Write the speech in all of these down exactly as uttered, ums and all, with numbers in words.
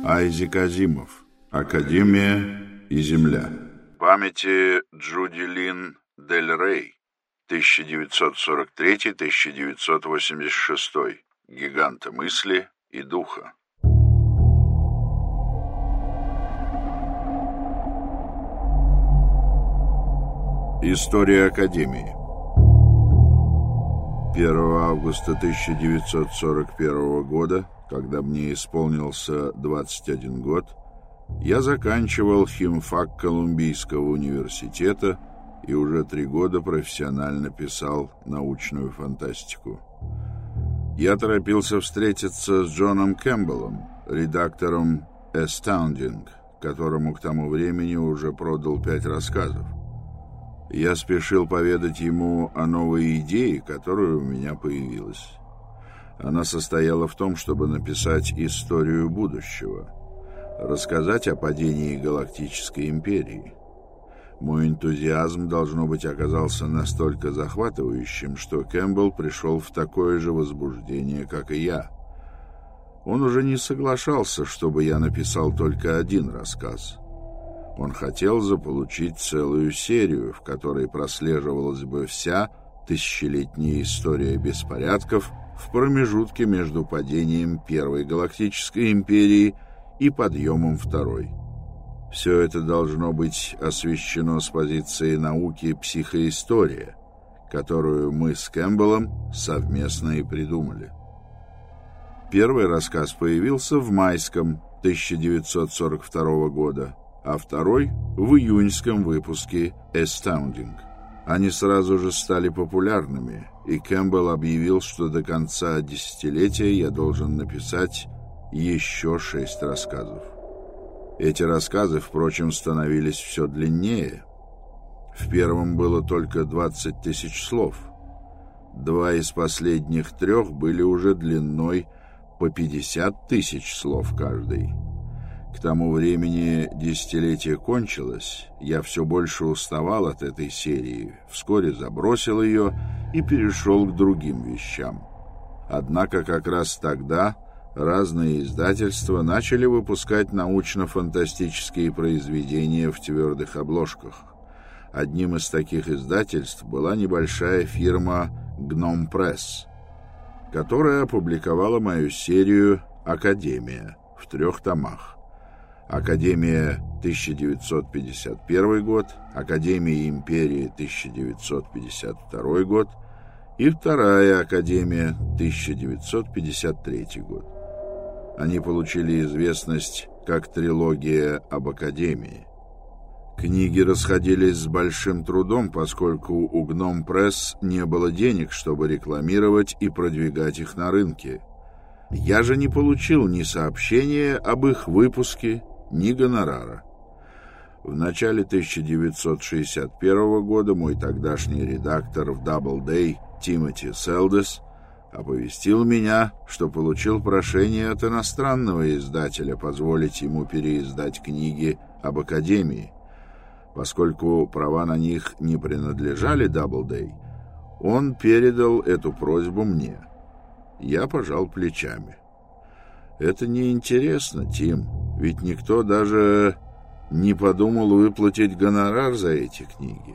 Айзек Азимов. Академия и Земля. Памяти Джуди Лин Дель Рей. тысяча девятьсот сорок третий — тысяча девятьсот восемьдесят шестой. Гиганты мысли и духа. История Академии. первого августа тысяча девятьсот сорок первого года, когда мне исполнился двадцать один год, я заканчивал химфак Колумбийского университета и уже три года профессионально писал научную фантастику. Я торопился встретиться с Джоном Кэмпбеллом, редактором Astounding, которому к тому времени уже продал пять рассказов. Я спешил поведать ему о новой идее, которая у меня появилась. Она состояла в том, чтобы написать историю будущего, рассказать о падении Галактической империи. Мой энтузиазм, должно быть, оказался настолько захватывающим, что Кэмпбелл пришел в такое же возбуждение, как и я. Он уже не соглашался, чтобы я написал только один рассказ. Он хотел заполучить целую серию, в которой прослеживалась бы вся тысячелетняя история беспорядков в промежутке между падением Первой Галактической империи и подъемом Второй. Все это должно быть освещено с позиции науки психоистория, которую мы с Кэмпбеллом совместно и придумали. Первый рассказ появился в майском тысяча девятьсот сорок второго года, а второй — в июньском выпуске Astounding. Они сразу же стали популярными, и Кэмпбелл объявил, что до конца десятилетия я должен написать еще шесть рассказов. Эти рассказы, впрочем, становились все длиннее. В первом было только двадцать тысяч слов. Два из последних трех были уже длиной по пятьдесят тысяч слов каждый. К тому времени десятилетие кончилось, я все больше уставал от этой серии, вскоре забросил ее и перешел к другим вещам. Однако как раз тогда разные издательства начали выпускать научно-фантастические произведения в твердых обложках. Одним из таких издательств была небольшая фирма Гном Пресс, которая опубликовала мою серию «Академия» в трех томах. Академия тысяча девятьсот пятьдесят первый год, Академия империи тысяча девятьсот пятьдесят второй год и вторая Академия тысяча девятьсот пятьдесят третий год. Они получили известность как трилогия об Академии. Книги расходились с большим трудом, поскольку у Гном Пресс не было денег, чтобы рекламировать и продвигать их на рынке. Я же не получил ни сообщения об их выпуске, ни гонорара. В начале тысяча девятьсот шестьдесят первого года мой тогдашний редактор в Doubleday Тимоти Селдес оповестил меня, что получил прошение от иностранного издателя позволить ему переиздать книги об Академии. Поскольку права на них не принадлежали Doubleday, он передал эту просьбу мне. Я пожал плечами. «Это неинтересно, Тим, ведь никто даже не подумал выплатить гонорар за эти книги».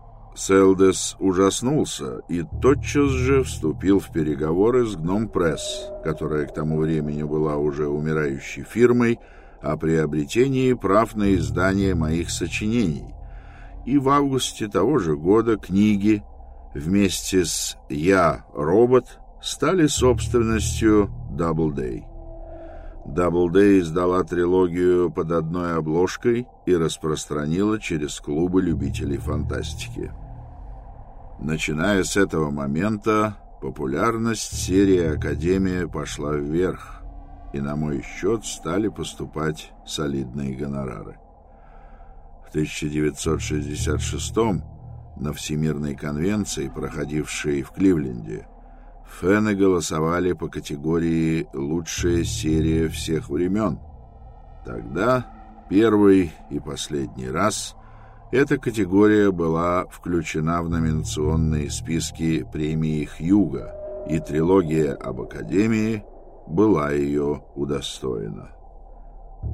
Селдес ужаснулся и тотчас же вступил в переговоры с Гном Пресс, которая к тому времени была уже умирающей фирмой, о приобретении прав на издание моих сочинений. И в августе того же года книги вместе с «Я, робот» стали собственностью Doubleday. Doubleday издала трилогию под одной обложкой и распространила через клубы любителей фантастики. Начиная с этого момента, популярность серии «Академия» пошла вверх, и на мой счет стали поступать солидные гонорары. В тысяча девятьсот шестьдесят шестом на Всемирной конвенции, проходившей в Кливленде, фэны голосовали по категории «Лучшая серия всех времен». Тогда, первый и последний раз, эта категория была включена в номинационные списки премии Хьюга, и трилогия об Академии была ее удостоена.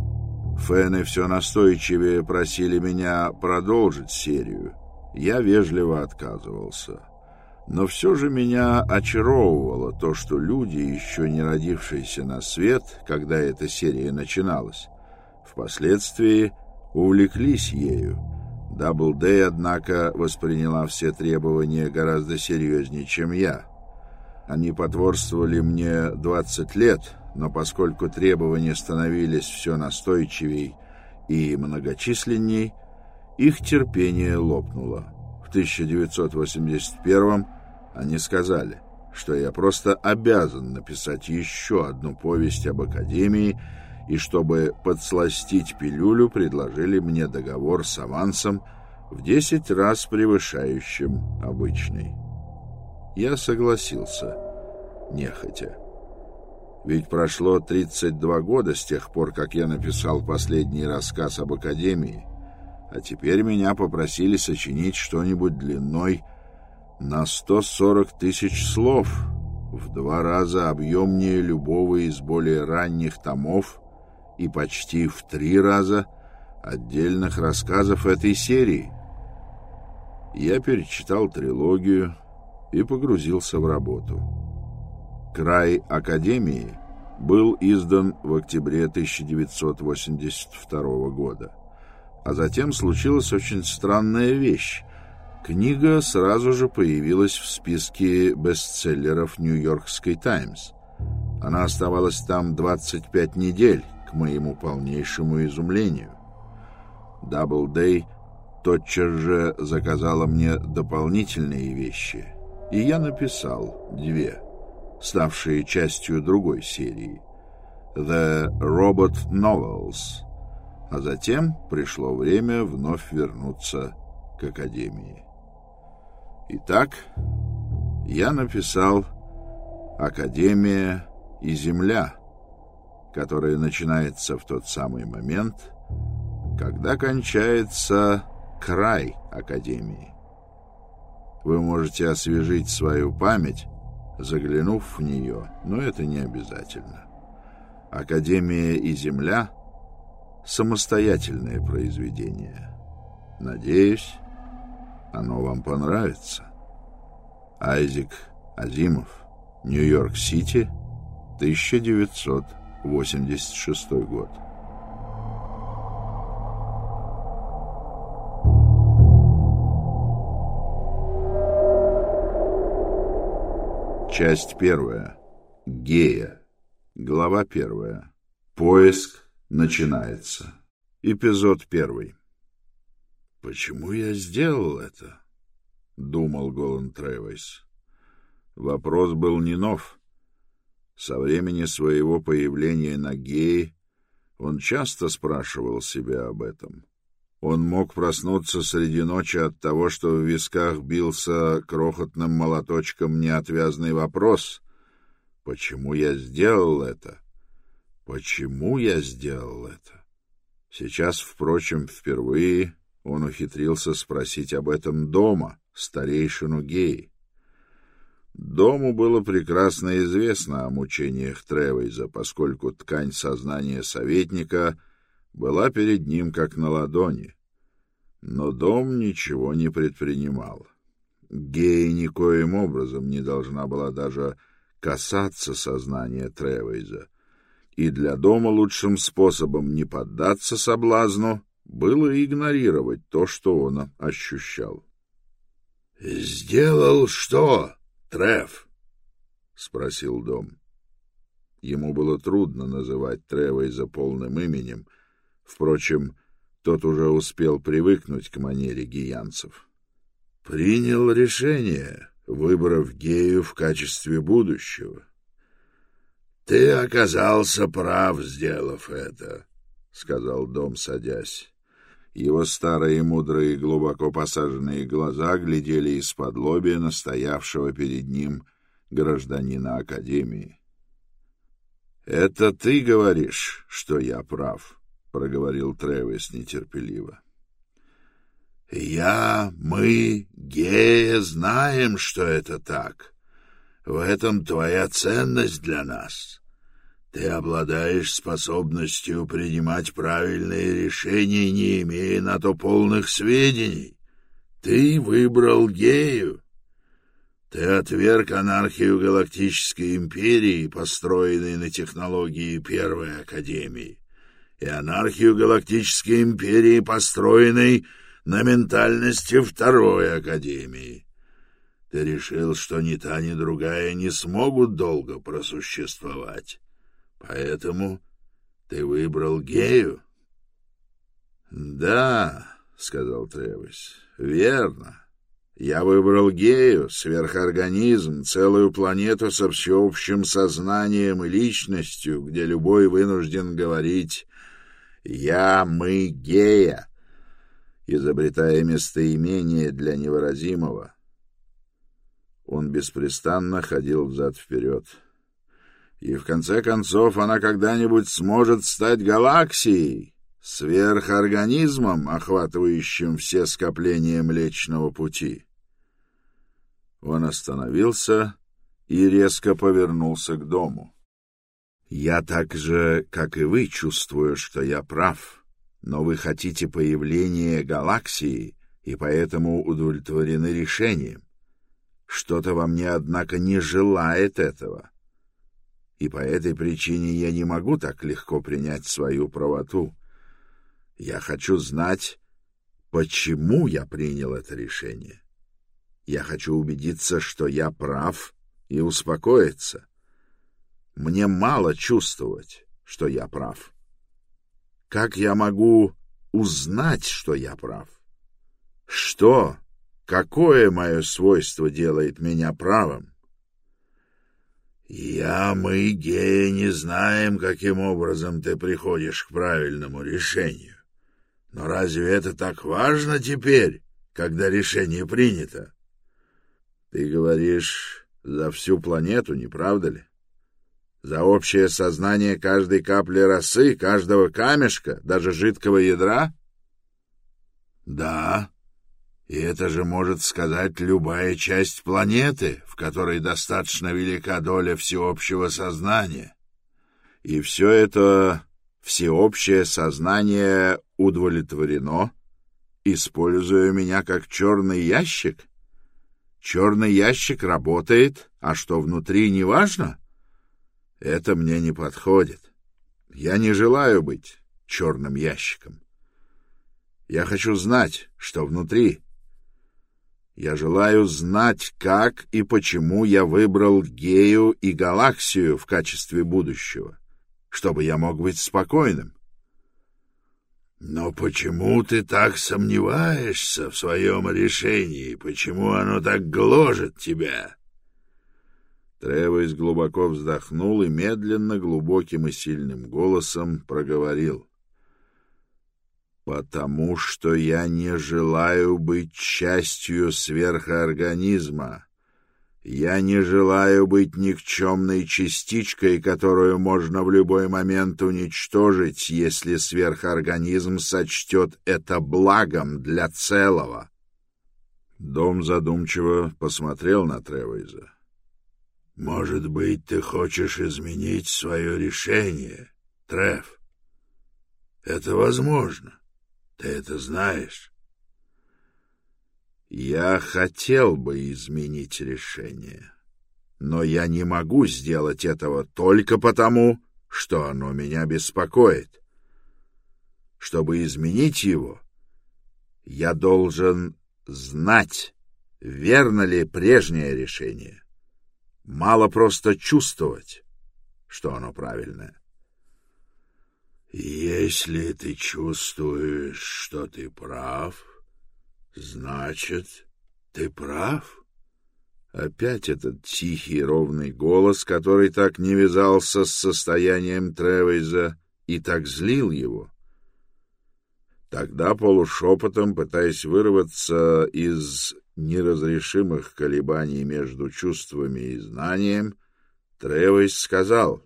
Фэны все настойчивее просили меня продолжить серию. Я вежливо отказывался. Но все же меня очаровывало то, что люди, еще не родившиеся на свет, когда эта серия начиналась, впоследствии увлеклись ею. Даблдэй, однако, восприняла все требования гораздо серьезнее, чем я. Они потворствовали мне двадцать лет, но поскольку требования становились все настойчивей и многочисленней, их терпение лопнуло. В тысяча девятьсот восемьдесят первом они сказали, что я просто обязан написать еще одну повесть об Академии, и чтобы подсластить пилюлю, предложили мне договор с авансом в десять раз превышающим обычный. Я согласился, нехотя. Ведь прошло тридцать два года с тех пор, как я написал последний рассказ об Академии, а теперь меня попросили сочинить что-нибудь длиной на сто сорок тысяч слов, в два раза объемнее любого из более ранних томов и почти в три раза отдельных рассказов этой серии. Я перечитал трилогию и погрузился в работу. «Край Академии» был издан в октябре тысяча девятьсот восемьдесят второго года. А затем случилась очень странная вещь. Книга сразу же появилась в списке бестселлеров «Нью-Йоркской Таймс». Она оставалась там двадцать пять недель, к моему полнейшему изумлению. Даблдэй тотчас же заказала мне дополнительные вещи, и я написал две, ставшие частью другой серии «The Robot Novels», а затем пришло время вновь вернуться к Академии. Итак, я написал «Академия и Земля», которая начинается в тот самый момент, когда кончается край Академии. Вы можете освежить свою память, заглянув в нее, но это не обязательно. «Академия и Земля» — самостоятельное произведение. Надеюсь, оно вам понравится. Айзек Азимов, Нью-Йорк-Сити, тысяча девятьсот восемьдесят шестой год. Часть первая. Гея. Глава первая. Поиск начинается. Эпизод первый. «Почему я сделал это?» — думал Голан Тревойс. Вопрос был не нов. Со времени своего появления на Гее он часто спрашивал себя об этом. Он мог проснуться среди ночи от того, что в висках бился крохотным молоточком неотвязный вопрос: «Почему я сделал это? Почему я сделал это?» Сейчас, впрочем, впервые он ухитрился спросить об этом дома, старейшину Геи. Дому было прекрасно известно о мучениях Тревойза, поскольку ткань сознания советника была перед ним как на ладони. Но дом ничего не предпринимал. Гея никоим образом не должна была даже касаться сознания Тревойза, и для дома лучшим способом не поддаться соблазну было игнорировать то, что он ощущал. «Сделал что, Трев?» — спросил дом. Ему было трудно называть Тревойза полным именем. Впрочем, тот уже успел привыкнуть к манере гиянцев. «Принял решение, выбрав Гею в качестве будущего. Ты оказался прав, сделав это», — сказал дом, садясь. Его старые, мудрые, глубоко посаженные глаза глядели из-под лобья на стоявшего перед ним гражданина Академии. «Это ты говоришь, что я прав», — проговорил Тревойс нетерпеливо. «Я, мы, Гея, знаем, что это так. В этом твоя ценность для нас. Ты обладаешь способностью принимать правильные решения, не имея на то полных сведений. Ты выбрал Гею. Ты отверг анархию Галактической империи, построенной на технологии Первой Академии, и анархию Галактической империи, построенной на ментальности Второй Академии. Ты решил, что ни та, ни другая не смогут долго просуществовать. Поэтому ты выбрал Гею? — Да, — сказал Тревис, — верно. Я выбрал Гею, сверхорганизм, целую планету со всеобщим сознанием и личностью, где любой вынужден говорить «я, мы, Гея», изобретая местоимение для невыразимого. Он беспрестанно ходил взад-вперед. И в конце концов она когда-нибудь сможет стать галаксией, сверхорганизмом, охватывающим все скопления Млечного Пути. Он остановился и резко повернулся к дому. «Я так же, как и вы, чувствую, что я прав, но вы хотите появления галаксии и поэтому удовлетворены решением. Что-то во мне, однако, не желает этого. И по этой причине я не могу так легко принять свою правоту. Я хочу знать, почему я принял это решение. Я хочу убедиться, что я прав, и успокоиться. Мне мало чувствовать, что я прав. Как я могу узнать, что я прав? Что, какое мое свойство делает меня правым? Я, мы, Гея, не знаем, каким образом ты приходишь к правильному решению. Но разве это так важно теперь, когда решение принято? Ты говоришь за всю планету, не правда ли? За общее сознание каждой капли росы, каждого камешка, даже жидкого ядра? Да, и это же может сказать любая часть планеты, в которой достаточно велика доля всеобщего сознания. И все это всеобщее сознание удовлетворено, используя меня как черный ящик? Черный ящик работает, а что внутри, не важно? Это мне не подходит. Я не желаю быть черным ящиком. Я хочу знать, что внутри. Я желаю знать, как и почему я выбрал Гею и галаксию в качестве будущего, чтобы я мог быть спокойным. Но почему ты так сомневаешься в своем решении? Почему оно так гложет тебя? Тревис глубоко вздохнул и медленно, глубоким и сильным голосом проговорил. «Потому что я не желаю быть частью сверхорганизма. Я не желаю быть никчемной частичкой, которую можно в любой момент уничтожить, если сверхорганизм сочтет это благом для целого». Дом задумчиво посмотрел на Тревиса. «Может быть, ты хочешь изменить свое решение, Трев? Это возможно. Ты это знаешь». «Я хотел бы изменить решение, но я не могу сделать этого только потому, что оно меня беспокоит. Чтобы изменить его, я должен знать, верно ли прежнее решение. Мало просто чувствовать, что оно правильное». «Если ты чувствуешь, что ты прав, значит, ты прав?» Опять этот тихий ровный голос, который так не вязался с состоянием Тревиса и так злил его. Тогда полушепотом, пытаясь вырваться из неразрешимых колебаний между чувствами и знанием, Тревис сказал: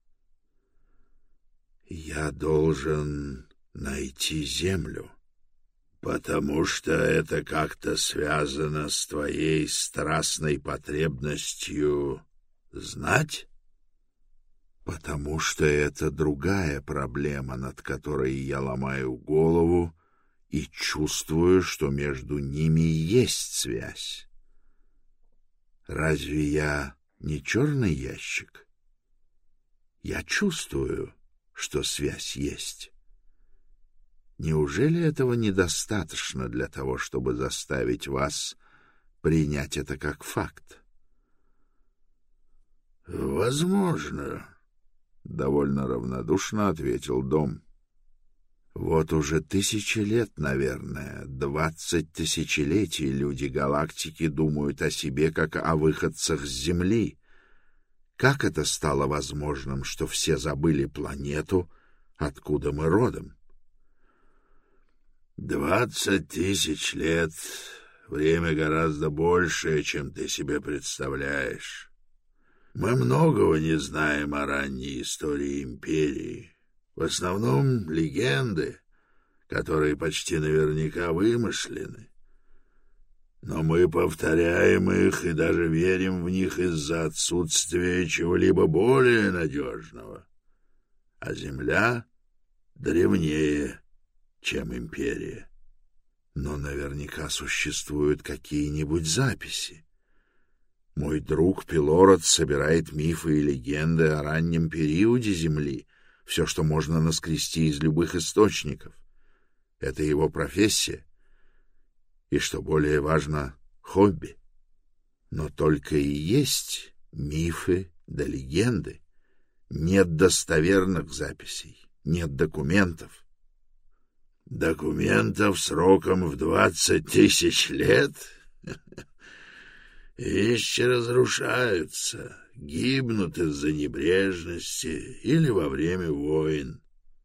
«Я должен найти землю, потому что это как-то связано с твоей страстной потребностью знать?» Потому что это другая проблема, над которой я ломаю голову и чувствую, что между ними есть связь. Разве я не черный ящик? Я чувствую, что связь есть. Неужели этого недостаточно для того, чтобы заставить вас принять это как факт? — Возможно, — довольно равнодушно ответил Дом. — Вот уже тысячи лет, наверное, двадцать тысячелетий люди галактики думают о себе как о выходцах с Земли. Как это стало возможным, что все забыли планету, откуда мы родом? — Двадцать тысяч лет — время гораздо большее, чем ты себе представляешь. Мы многого не знаем о ранней истории империи. В основном легенды, которые почти наверняка вымышлены. Но мы повторяем их и даже верим в них из-за отсутствия чего-либо более надежного. А Земля древнее, чем империя. Но наверняка существуют какие-нибудь записи. Мой друг Пилород собирает мифы и легенды о раннем периоде Земли, все, что можно наскрести из любых источников. Это его профессия. И, что более важно, хобби. Но только и есть мифы да легенды. Нет достоверных записей, нет документов. Документов сроком в двадцать тысяч лет? Вещи разрушаются, гибнут из-за небрежности или во время войн.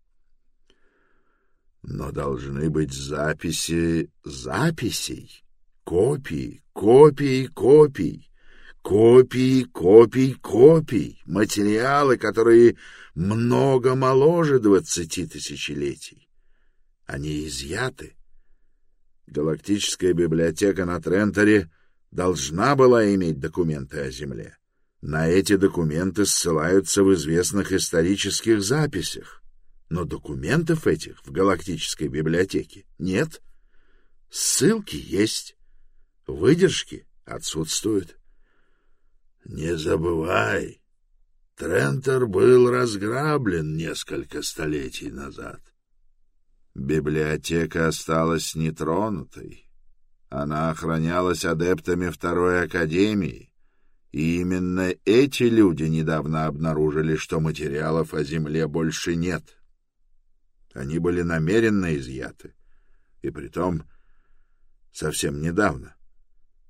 Но должны быть записи записей, копии, копии, копий, копии, копий, копий, материалы, которые много моложе двадцати тысячелетий. Они изъяты. Галактическая библиотека на Тренторе должна была иметь документы о Земле. На эти документы ссылаются в известных исторических записях. Но документов этих в галактической библиотеке нет. Ссылки есть, выдержки отсутствуют. Не забывай, Трентор был разграблен несколько столетий назад. Библиотека осталась нетронутой. Она охранялась адептами Второй Академии, и именно эти люди недавно обнаружили, что материалов о Земле больше нет. Они были намеренно изъяты, и притом совсем недавно.